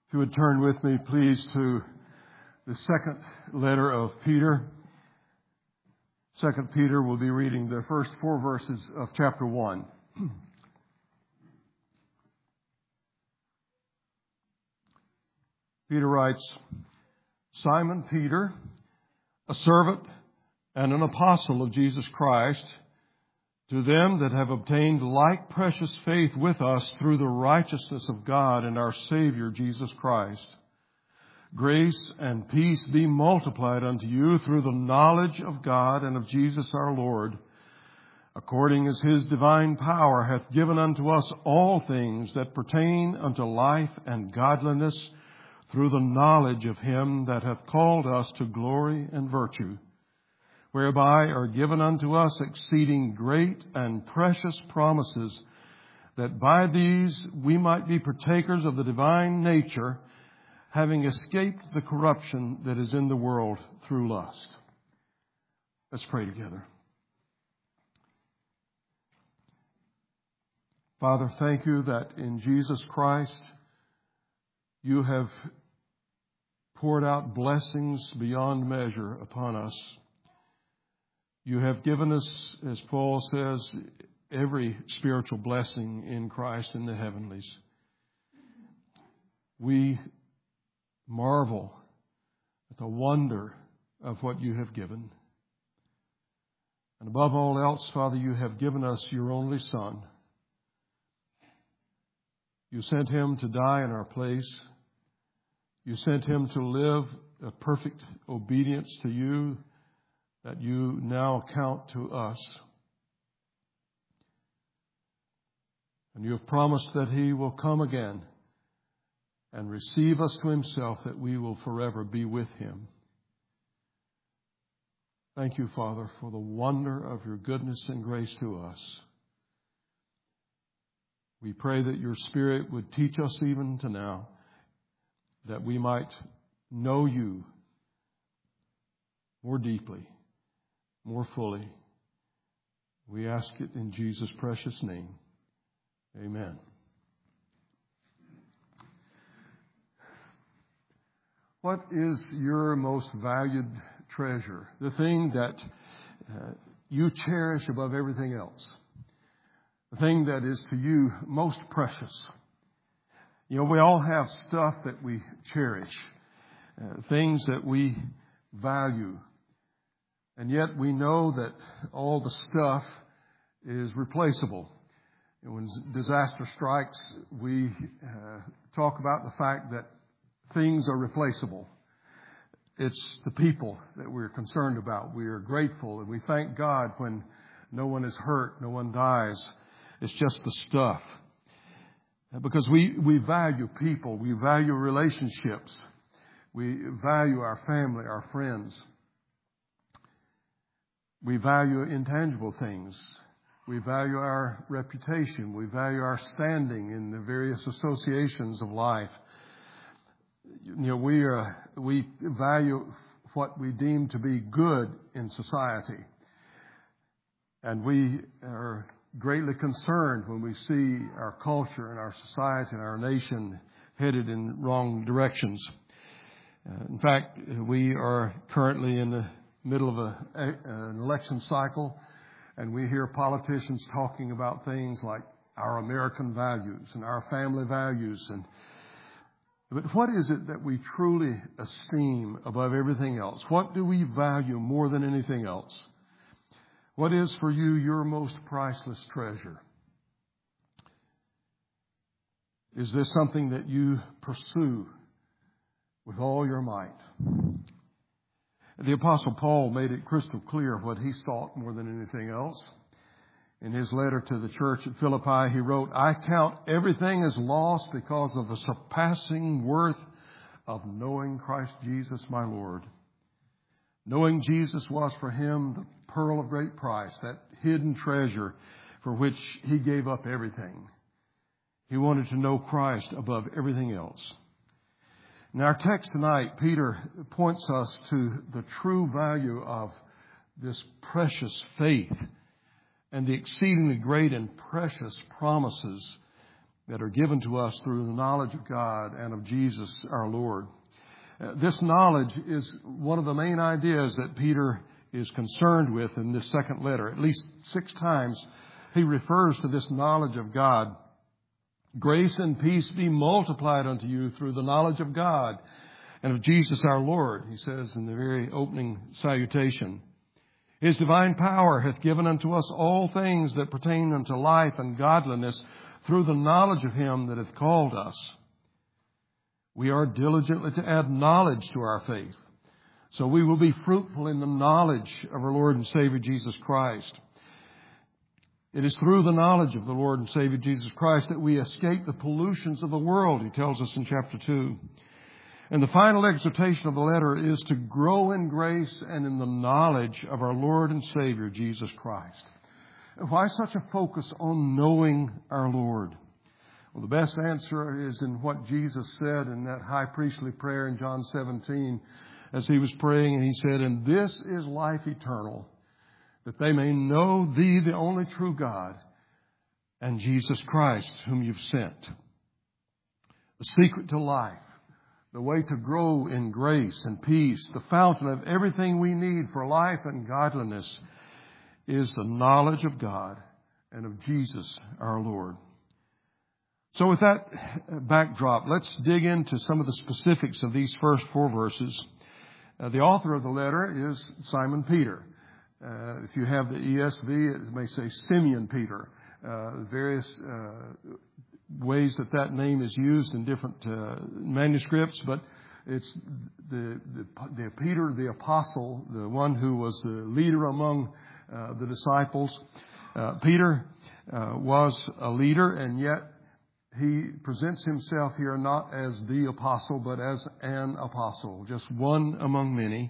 If you would turn with me, please, to the second letter of Peter. 2 Peter, will be reading the first 4 verses of chapter 1. Peter writes, Simon Peter, a servant and an apostle of Jesus Christ, to them that have obtained like precious faith with us through the righteousness of God and our Savior Jesus Christ. Grace and peace be multiplied unto you through the knowledge of God and of Jesus our Lord, according as His divine power hath given unto us all things that pertain unto life and godliness, through the knowledge of Him that hath called us to glory and virtue, whereby are given unto us exceeding great and precious promises, that by these we might be partakers of the divine nature, having escaped the corruption that is in the world through lust. Let's pray together. Father, thank you that in Jesus Christ you have poured out blessings beyond measure upon us. You have given us, as Paul says, every spiritual blessing in Christ in the heavenlies. We marvel at the wonder of what you have given. And above all else, Father, you have given us your only Son. You sent Him to die in our place. You sent Him to live a perfect obedience to you that you now account to us. And you have promised that He will come again and receive us to Himself, that we will forever be with Him. Thank you, Father, for the wonder of your goodness and grace to us. We pray that your Spirit would teach us even to now, that we might know you more deeply, more fully. We ask it in Jesus' precious name. Amen. What is your most valued treasure? The thing that you cherish above everything else? The thing that is to you most precious? You know, we all have stuff that we cherish, things that we value. And yet we know that all the stuff is replaceable. And when disaster strikes, we talk about the fact that things are replaceable. It's the people that we're concerned about. We are grateful and we thank God when no one is hurt, no one dies. It's just the stuff. Because we value people, we value relationships, we value our family, our friends. We value intangible things. We value our reputation. We value our standing in the various associations of life. You know, we value what we deem to be good in society. And we are greatly concerned when we see our culture and our society and our nation headed in wrong directions. In fact, we are currently in the middle of an election cycle, and we hear politicians talking about things like our American values and our family values. But what is it that we truly esteem above everything else? What do we value more than anything else? What is for you your most priceless treasure? Is this something that you pursue with all your might? The Apostle Paul made it crystal clear what he sought more than anything else. In his letter to the church at Philippi, he wrote, I count everything as lost because of the surpassing worth of knowing Christ Jesus my Lord. Knowing Jesus was for him the pearl of great price, that hidden treasure for which he gave up everything. He wanted to know Christ above everything else. In our text tonight, Peter points us to the true value of this precious faith and the exceedingly great and precious promises that are given to us through the knowledge of God and of Jesus our Lord. This knowledge is one of the main ideas that Peter is concerned with in this second letter. At least 6 times he refers to this knowledge of God. Grace and peace be multiplied unto you through the knowledge of God and of Jesus our Lord, he says in the very opening salutation. His divine power hath given unto us all things that pertain unto life and godliness through the knowledge of him that hath called us. We are diligently to add knowledge to our faith, so we will be fruitful in the knowledge of our Lord and Savior Jesus Christ. It is through the knowledge of the Lord and Savior Jesus Christ that we escape the pollutions of the world, he tells us in chapter 2. And the final exhortation of the letter is to grow in grace and in the knowledge of our Lord and Savior, Jesus Christ. Why such a focus on knowing our Lord? Well, the best answer is in what Jesus said in that high priestly prayer in John 17, as he was praying, and he said, "And this is life eternal, that they may know thee, the only true God, and Jesus Christ, whom you've sent." The secret to life, the way to grow in grace and peace, the fountain of everything we need for life and godliness, is the knowledge of God and of Jesus our Lord. So with that backdrop, let's dig into some of the specifics of these first 4 verses. The author of the letter is Simon Peter. If you have the ESV, it may say Simeon Peter. Various ways that name is used in different manuscripts, but it's the Peter the apostle, the one who was the leader among the disciples. Peter was a leader, and yet he presents himself here not as the apostle, but as an apostle, just one among many.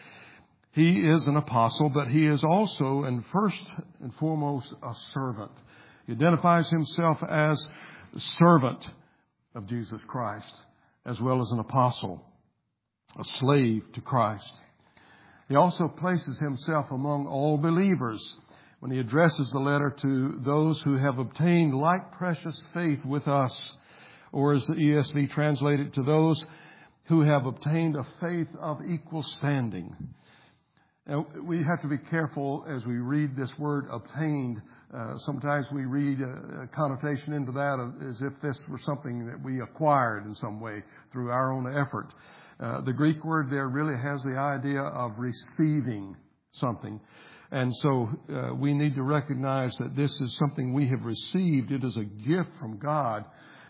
He is an apostle, but he is also, and first and foremost, a servant. He identifies himself as a servant of Jesus Christ, as well as an apostle, a slave to Christ. He also places himself among all believers when he addresses the letter to those who have obtained like precious faith with us, or as the ESV translated, to those who have obtained a faith of equal standing. Now, we have to be careful as we read this word obtained. Sometimes we read a connotation into that as if this were something that we acquired in some way through our own effort. The Greek word there really has the idea of receiving something. And so we need to recognize that this is something we have received. It is a gift from God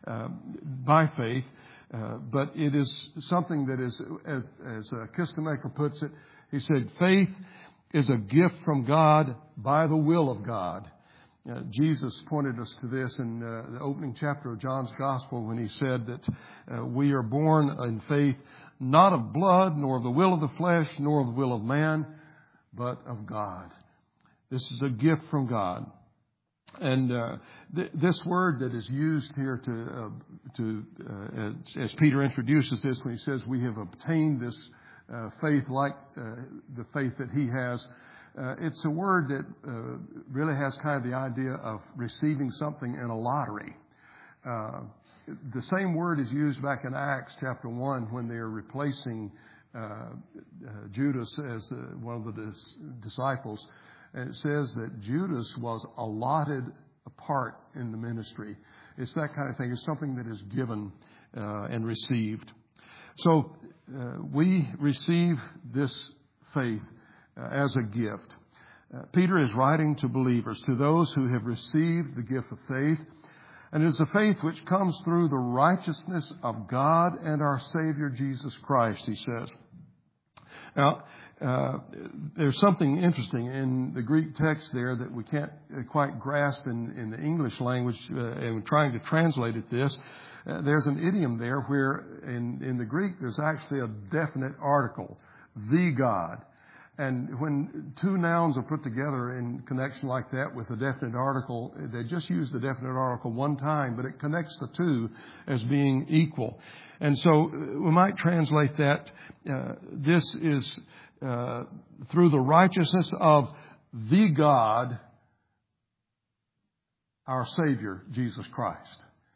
by faith, but it is something that is, as Kistemaker puts it, he said, faith is a gift from God by the will of God. Jesus pointed us to this in the opening chapter of John's Gospel when he said that we are born in faith, not of blood, nor of the will of the flesh, nor of the will of man, but of God. This is a gift from God. And this word that is used here as Peter introduces this, when he says we have obtained this faith like the faith that he has, it's a word that really has kind of the idea of receiving something in a lottery. The same word is used back in Acts chapter 1 when they are replacing Judas as one of the disciples. And it says that Judas was allotted a part in the ministry. It's that kind of thing. It's something that is given and received. So we receive this faith as a gift. Peter is writing to believers, to those who have received the gift of faith. And it is a faith which comes through the righteousness of God and our Savior Jesus Christ, he says. Now, there's something interesting in the Greek text there that we can't quite grasp in the English language, and trying to translate it this. There's an idiom there where in the Greek there's actually a definite article, the God. And when 2 nouns are put together in connection like that with a definite article, they just use the definite article one time, but it connects the 2 as being equal. And so we might translate that, this is through the righteousness of the God, our Savior, Jesus Christ.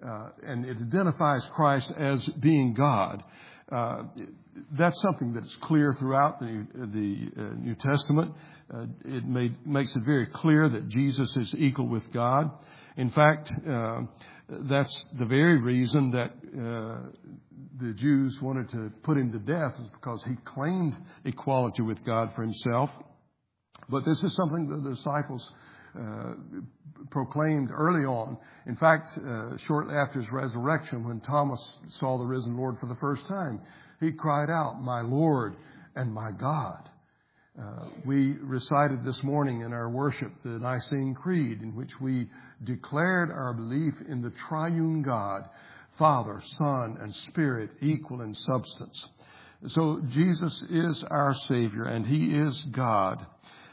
and it identifies Christ as being God. That's something that's clear throughout the New Testament. It makes it very clear that Jesus is equal with God. In fact, that's the very reason that the Jews wanted to put him to death, is because he claimed equality with God for himself. But this is something that the disciples proclaimed early on. In fact, shortly after his resurrection, when Thomas saw the risen Lord for the first time, he cried out, "My Lord and my God." We recited this morning in our worship the Nicene Creed, in which we declared our belief in the triune God, Father, Son, and Spirit, equal in substance. So Jesus is our Savior, and He is God.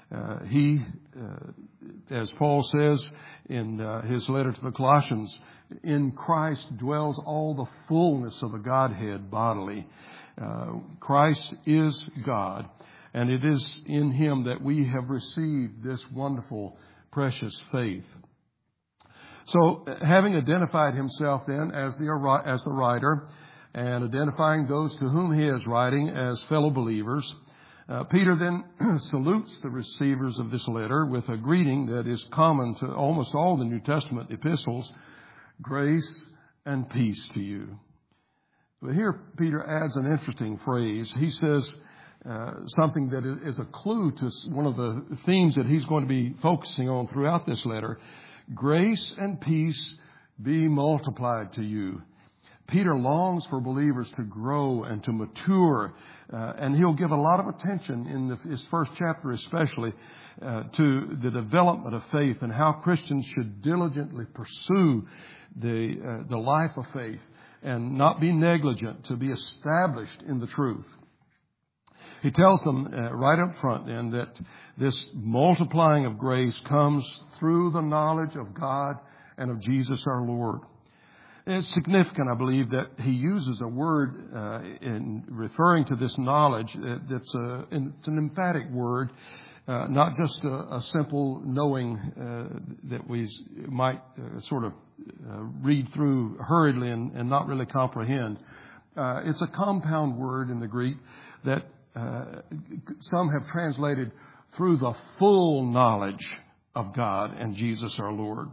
As Paul says in his letter to the Colossians, in Christ dwells all the fullness of the Godhead bodily. Christ is God, and it is in Him that we have received this wonderful, precious faith. So, having identified himself then as the writer, and identifying those to whom he is writing as fellow believers, Peter then salutes the receivers of this letter with a greeting that is common to almost all the New Testament epistles: grace and peace to you. But here Peter adds an interesting phrase. He says something that is a clue to one of the themes that he's going to be focusing on throughout this letter: grace and peace be multiplied to you. Peter longs for believers to grow and to mature, and he'll give a lot of attention in his first chapter especially to the development of faith and how Christians should diligently pursue the life of faith and not be negligent, to be established in the truth. He tells them right up front then that this multiplying of grace comes through the knowledge of God and of Jesus our Lord. It's significant, I believe, that he uses a word in referring to this knowledge it's an emphatic word, not just a simple knowing that we might sort of read through hurriedly and not really comprehend. It's a compound word in the Greek that some have translated through the full knowledge of God and Jesus our Lord.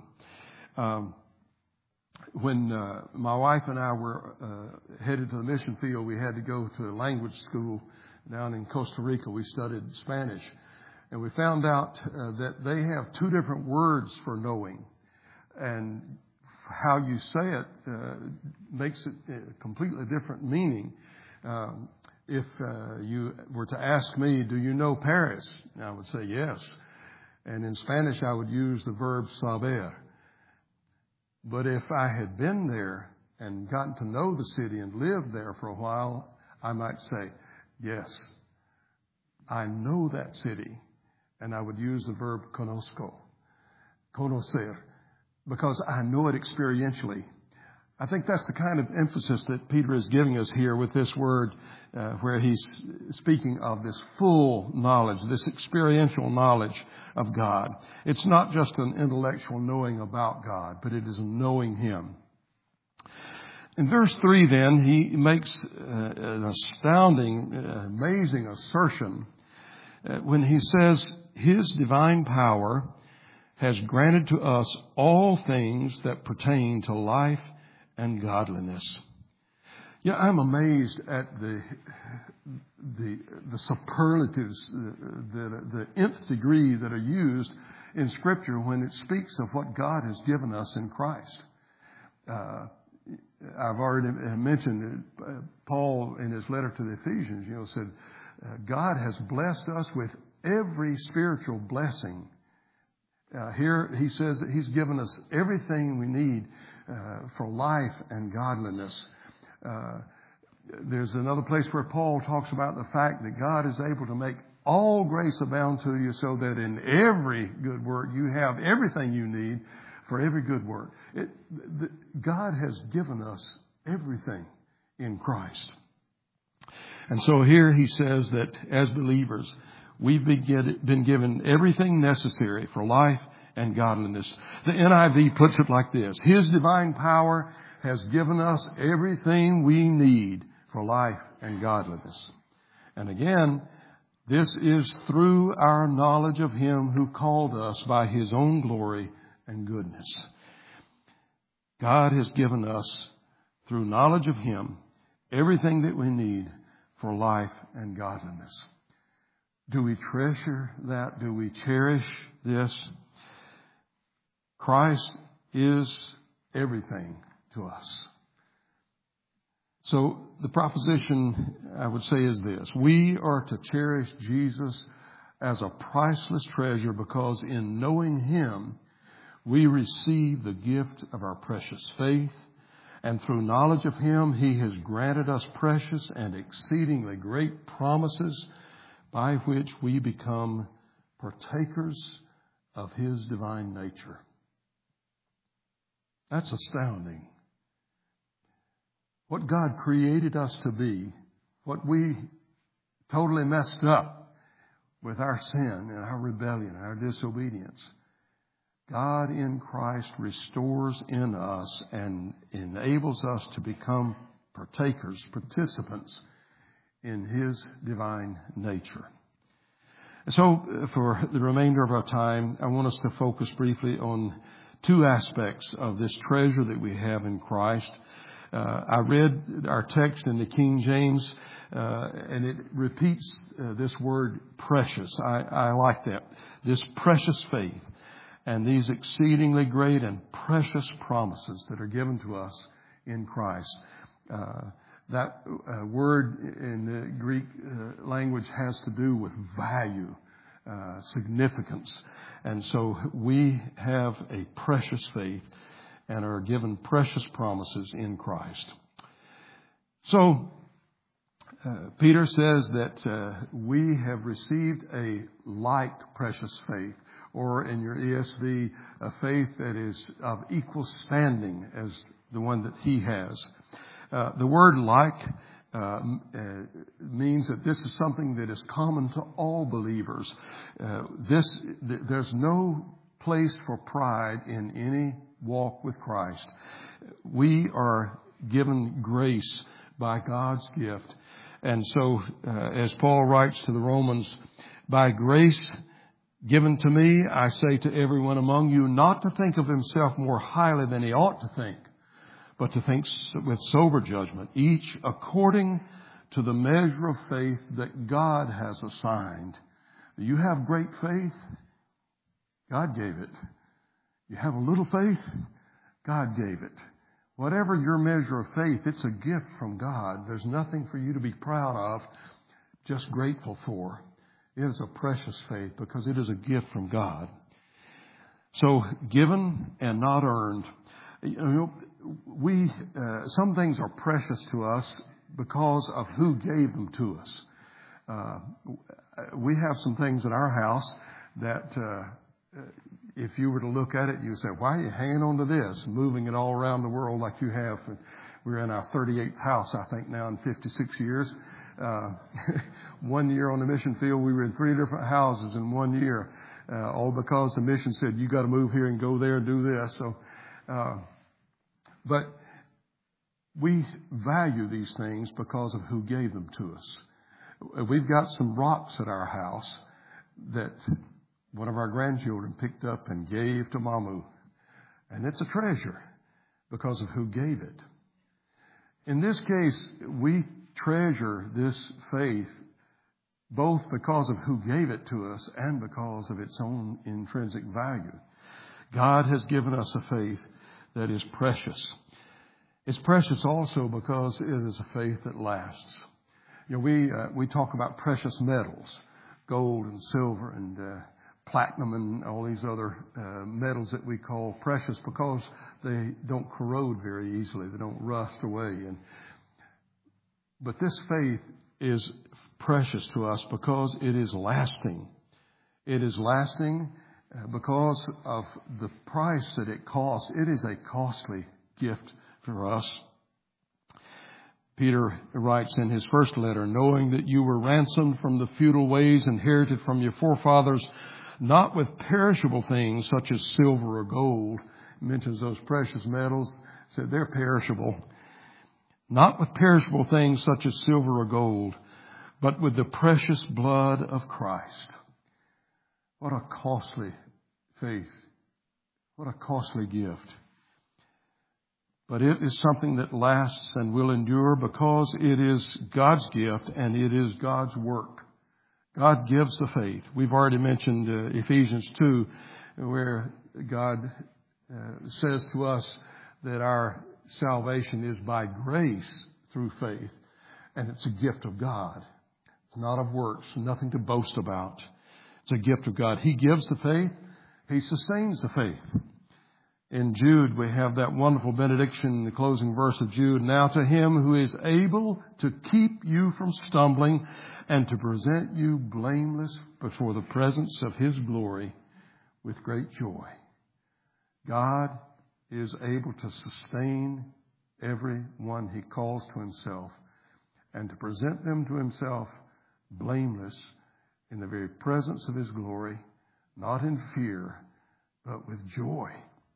When my wife and I were headed to the mission field, we had to go to a language school down in Costa Rica. We studied Spanish, and we found out that they have two different words for knowing, and how you say it makes it a completely different meaning. If you were to ask me, "Do you know Paris?" I would say yes, and in Spanish I would use the verb saber. But if I had been there and gotten to know the city and lived there for a while, I might say, "Yes, I know that city." And I would use the verb conozco, conocer, because I know it experientially. I think that's the kind of emphasis that Peter is giving us here with this word, where he's speaking of this full knowledge, this experiential knowledge of God. It's not just an intellectual knowing about God, but it is knowing Him. In verse 3, then, he makes an astounding, amazing assertion when he says, His divine power has granted to us all things that pertain to life and godliness. Yeah, I'm amazed at the superlatives, the nth degrees that are used in Scripture when it speaks of what God has given us in Christ. I've already mentioned Paul in his letter to the Ephesians, said, God has blessed us with every spiritual blessing. Here he says that He's given us everything we need for life and godliness. There's another place where Paul talks about the fact that God is able to make all grace abound to you, so that in every good work you have everything you need for every good work. God has given us everything in Christ. And so here he says that as believers, we've been given everything necessary for life and godliness. The NIV puts it like this: His divine power has given us everything we need for life and godliness. And again, this is through our knowledge of Him who called us by His own glory and goodness. God has given us, through knowledge of Him, everything that we need for life and godliness. Do we treasure that? Do we cherish this? Christ is everything to us. So the proposition, I would say, is this: we are to cherish Jesus as a priceless treasure because in knowing Him, we receive the gift of our precious faith. And through knowledge of Him, He has granted us precious and exceedingly great promises by which we become partakers of His divine nature. That's astounding. What God created us to be, what we totally messed up with our sin and our rebellion and our disobedience, God in Christ restores in us and enables us to become partakers, participants in His divine nature. So for the remainder of our time, I want us to focus briefly on two aspects of this treasure that we have in Christ. I read our text in the King James, and it repeats this word precious. I like that. This precious faith and these exceedingly great and precious promises that are given to us in Christ. That word in the Greek language has to do with value, significance. And so we have a precious faith and are given precious promises in Christ. So Peter says that we have received a like precious faith, or in your ESV, a faith that is of equal standing as the one that he has. The word like means that this is something that is common to all believers. There's no place for pride in any walk with Christ. We are given grace by God's gift. And so, as Paul writes to the Romans, by grace given to me, I say to everyone among you not to think of himself more highly than he ought to think, but to think with sober judgment, each according to the measure of faith that God has assigned. You have great faith, God gave it. You have a little faith, God gave it. Whatever your measure of faith, it's a gift from God. There's nothing for you to be proud of, just grateful for. It is a precious faith because it is a gift from God. So given and not earned. Some things are precious to us because of who gave them to us. We have some things in our house that if you were to look at it, you would say, why are you hanging on to this, moving it all around the world like you have? We're in our 38th house, I think, now in 56 years. 1 year on the mission field, we were in 3 different houses in 1 year, all because the mission said, you got to move here and go there and do this. So, but we value these things because of who gave them to us. We've got some rocks at our house that one of our grandchildren picked up and gave to Mamu. And it's a treasure because of who gave it. In this case, we treasure this faith both because of who gave it to us and because of its own intrinsic value. God has given us a faith that is precious. It's precious also because it is a faith that lasts. You know, we talk about precious metals, gold and silver and platinum and all these other metals that we call precious because they don't corrode very easily. They don't rust away. But this faith is precious to us because it is lasting. It is lasting because of the price that it costs. It is a costly gift for us. Peter writes in his first letter, knowing that you were ransomed from the futile ways inherited from your forefathers, not with perishable things such as silver or gold. He mentions those precious metals, said they're perishable. Not with perishable things such as silver or gold, but with the precious blood of Christ. What a costly faith. What a costly gift. But it is something that lasts and will endure because it is God's gift and it is God's work. God gives the faith. We've already mentioned Ephesians 2, where God says to us that our salvation is by grace through faith, and it's a gift of God. It's not of works, nothing to boast about. It's a gift of God. He gives the faith. He sustains the faith. In Jude, we have that wonderful benediction in the closing verse of Jude. Now to him who is able to keep you from stumbling and to present you blameless before the presence of his glory with great joy. God is able to sustain everyone he calls to himself and to present them to himself blameless in the very presence of his glory, not in fear, but with joy.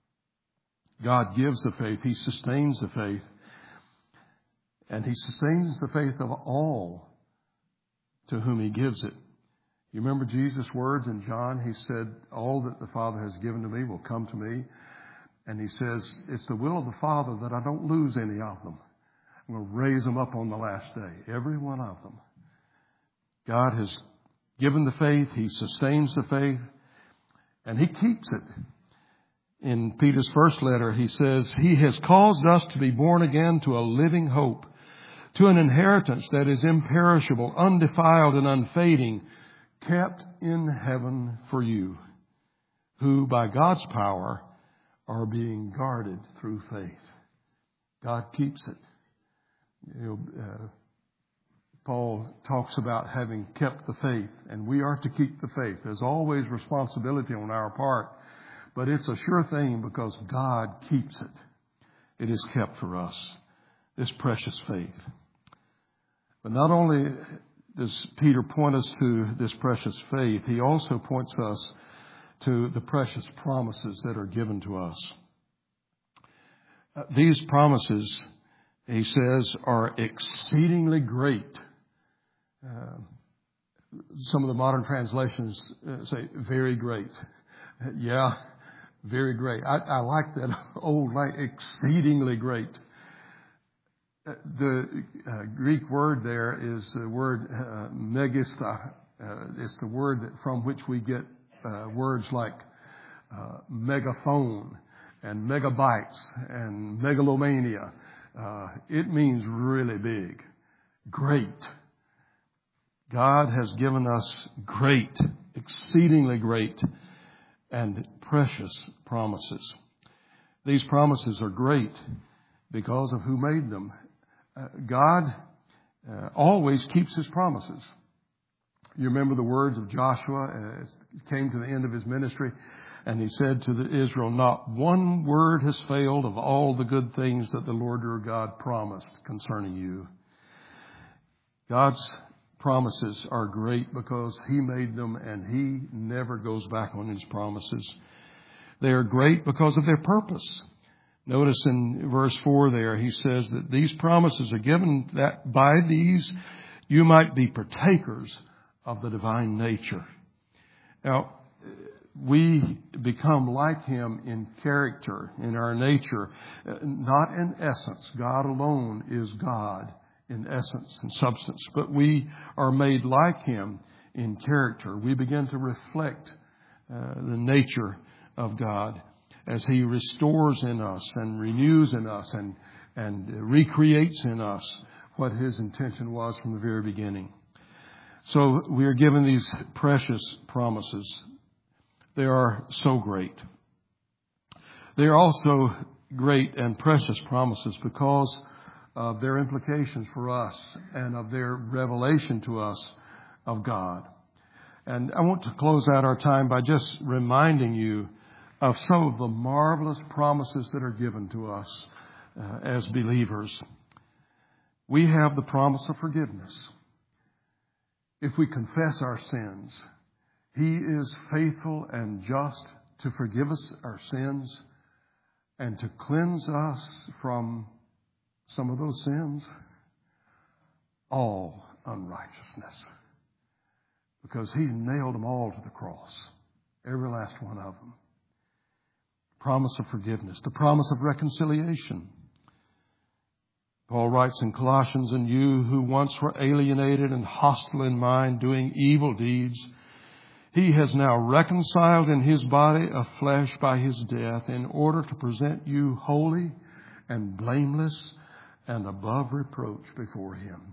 God gives the faith. He sustains the faith. And he sustains the faith of all to whom he gives it. You remember Jesus' words in John? He said, all that the Father has given to me will come to me. And he says, it's the will of the Father that I don't lose any of them. I'm going to raise them up on the last day. Every one of them. God has given the faith. He sustains the faith. And he keeps it. In Peter's first letter, he says, he has caused us to be born again to a living hope, to an inheritance that is imperishable, undefiled, and unfading, kept in heaven for you, who by God's power are being guarded through faith. God keeps it. Paul talks about having kept the faith, and we are to keep the faith. There's always responsibility on our part. But it's a sure thing because God keeps it. It is kept for us, this precious faith. But not only does Peter point us to this precious faith, he also points us to the precious promises that are given to us. These promises, he says, are exceedingly great. Some of the modern translations say very great. Yeah. Very great. I like that old line, exceedingly great. The Greek word there is the word megista. It's the word from which we get words like megaphone and megabytes and megalomania. It means really big, great. God has given us great, exceedingly great, and precious promises. These promises are great because of who made them. God always keeps his promises. You remember the words of Joshua as he came to the end of his ministry, and he said to Israel, not one word has failed of all the good things that the Lord your God promised concerning you. God's promises are great because he made them and he never goes back on his promises. They are great because of their purpose. Notice in verse 4 there, he says that these promises are given that by these you might be partakers of the divine nature. Now, we become like him in character, in our nature, not in essence. God alone is God in essence and substance, but we are made like him in character. We begin to reflect the nature of God as he restores in us and renews in us and recreates in us what his intention was from the very beginning. So we are given these precious promises. They are so great. They are also great and precious promises because of their implications for us and of their revelation to us of God. And I want to close out our time by just reminding you of some of the marvelous promises that are given to us as believers. We have the promise of forgiveness. If we confess our sins, He is faithful and just to forgive us our sins and to cleanse us from some of those sins, all unrighteousness. Because He's nailed them all to the cross, every last one of them. Promise of forgiveness, the promise of reconciliation. Paul writes in Colossians, "And you who once were alienated and hostile in mind, doing evil deeds, He has now reconciled in His body of flesh by His death in order to present you holy and blameless and above reproach before Him."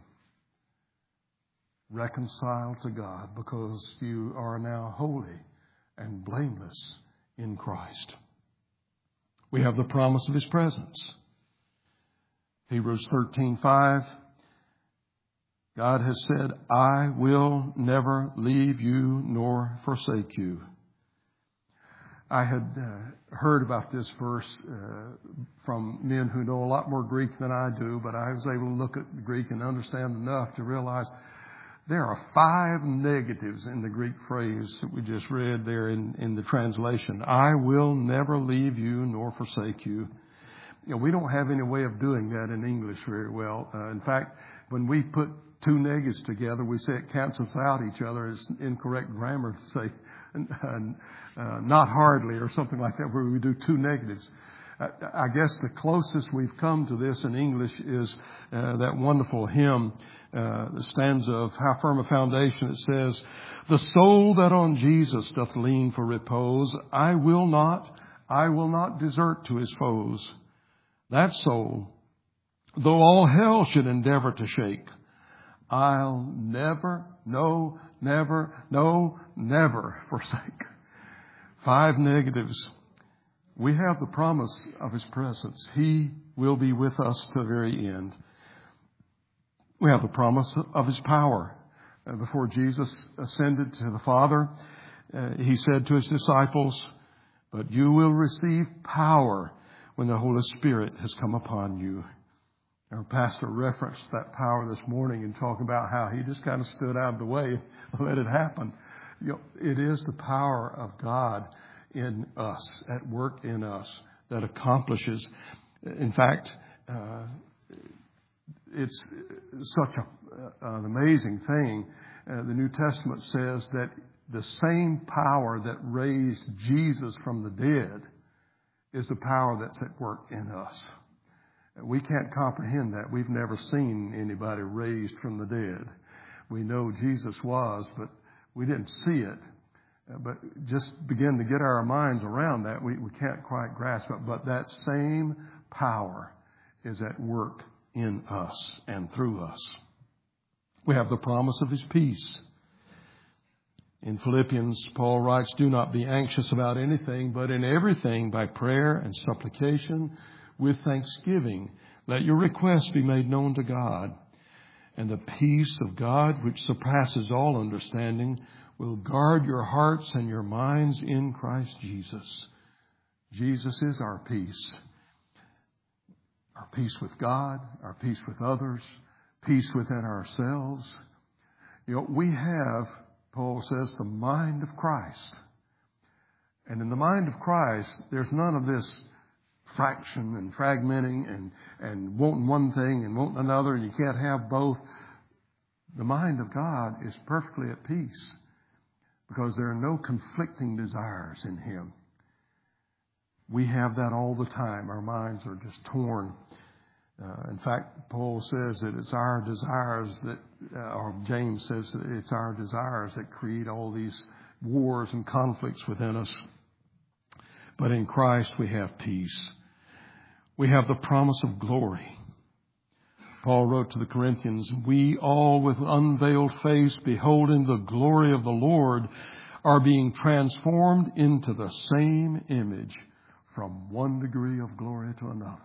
Reconciled to God because you are now holy and blameless in Christ. We have the promise of His presence. Hebrews 13:5. God has said, "I will never leave you nor forsake you." I had heard about this verse from men who know a lot more Greek than I do, but I was able to look at the Greek and understand enough to realize there are 5 negatives in the Greek phrase that we just read there in the translation. I will never leave you nor forsake you. You know, we don't have any way of doing that in English very well. In fact, when we put 2 negatives together, we say it cancels out each other. It's incorrect grammar to say not hardly or something like that, where we do 2 negatives. I guess the closest we've come to this in English is that wonderful hymn, the stanza of "How Firm a Foundation." It says, "The soul that on Jesus doth lean for repose, I will not desert to his foes. That soul, though all hell should endeavor to shake, I'll never, no, never, no, never forsake." 5 negatives. We have the promise of His presence. He will be with us to the very end. We have the promise of His power. Before Jesus ascended to the Father, He said to His disciples, "But you will receive power when the Holy Spirit has come upon you." Our pastor referenced that power this morning and talking about how he just kind of stood out of the way and let it happen. You know, it is the power of God in us, at work in us, that accomplishes. In fact, it's such an amazing thing. The New Testament says that the same power that raised Jesus from the dead is the power that's at work in us. We can't comprehend that. We've never seen anybody raised from the dead. We know Jesus was, but we didn't see it. But just begin to get our minds around that. We can't quite grasp it. But that same power is at work in us and through us. We have the promise of His peace. In Philippians, Paul writes, "Do not be anxious about anything, but in everything by prayer and supplication with thanksgiving, let your requests be made known to God. And the peace of God, which surpasses all understanding, will guard your hearts and your minds in Christ Jesus." Jesus is our peace. Our peace with God, our peace with others, peace within ourselves. You know, we have, Paul says, the mind of Christ. And in the mind of Christ, there's none of this fraction and fragmenting and wanting one thing and wanting another, and you can't have both. The mind of God is perfectly at peace because there are no conflicting desires in Him. We have that all the time. Our minds are just torn. In fact, Paul says that it's our desires that, or James says that it's our desires that create all these wars and conflicts within us. But in Christ we have peace. We have the promise of glory. Paul wrote to the Corinthians, "We all with unveiled face, beholding the glory of the Lord, are being transformed into the same image from one degree of glory to another."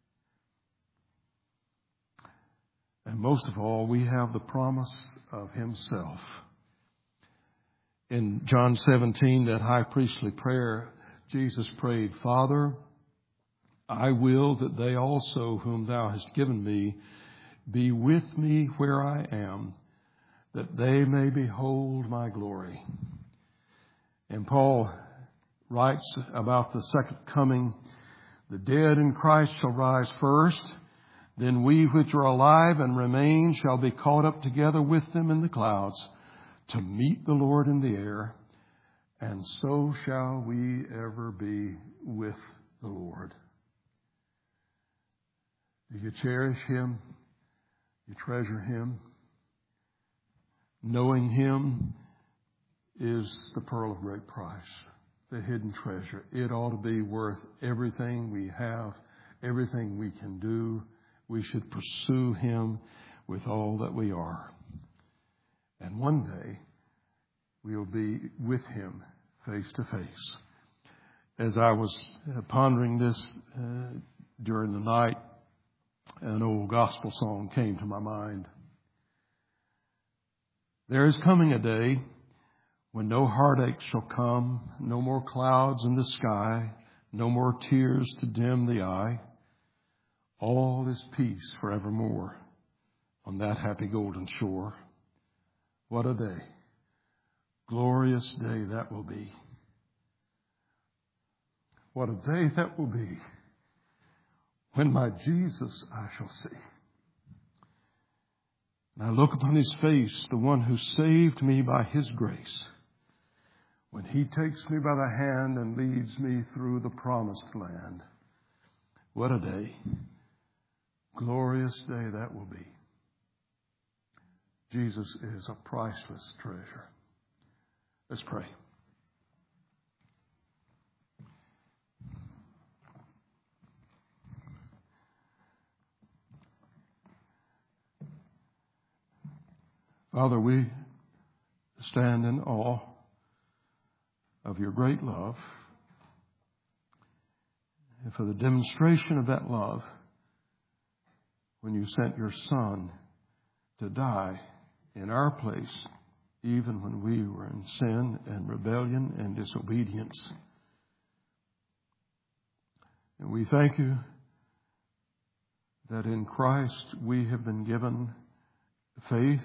And most of all, we have the promise of Himself. In John 17, that high priestly prayer, Jesus prayed, "Father, I will that they also whom Thou hast given me be with me where I am, that they may behold my glory." And Paul writes about the second coming. The dead in Christ shall rise first. Then we which are alive and remain shall be caught up together with them in the clouds to meet the Lord in the air. And so shall we ever be with the Lord. Do you cherish Him? You treasure Him? Knowing Him is the pearl of great price, the hidden treasure. It ought to be worth everything we have, everything we can do. We should pursue Him with all that we are. And one day, we'll be with Him face to face. As I was pondering this during the night, an old gospel song came to my mind. There is coming a day when no heartache shall come, no more clouds in the sky, no more tears to dim the eye. All is peace forevermore on that happy golden shore. What a day. Glorious day that will be. What a day that will be when my Jesus I shall see. And I look upon His face, the one who saved me by His grace, when He takes me by the hand and leads me through the promised land. What a day. Glorious day that will be. Jesus is a priceless treasure. Let's pray. Father, we stand in awe of Your great love and for the demonstration of that love when You sent Your Son to die in our place, even when we were in sin and rebellion and disobedience. And we thank You that in Christ we have been given faith.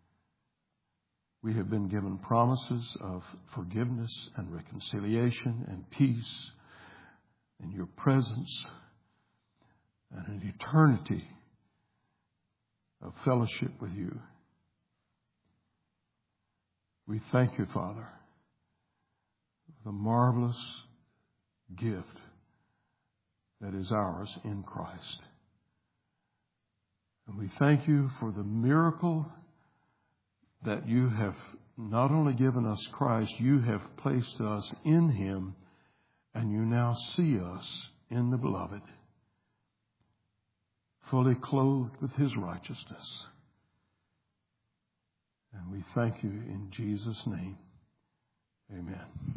We have been given promises of forgiveness and reconciliation and peace in Your presence and an eternity of fellowship with You. We thank You, Father, for the marvelous gift that is ours in Christ. And we thank You for the miracle that You have not only given us Christ, You have placed us in Him, and You now see us in the Beloved, fully clothed with His righteousness. And we thank You in Jesus' name. Amen.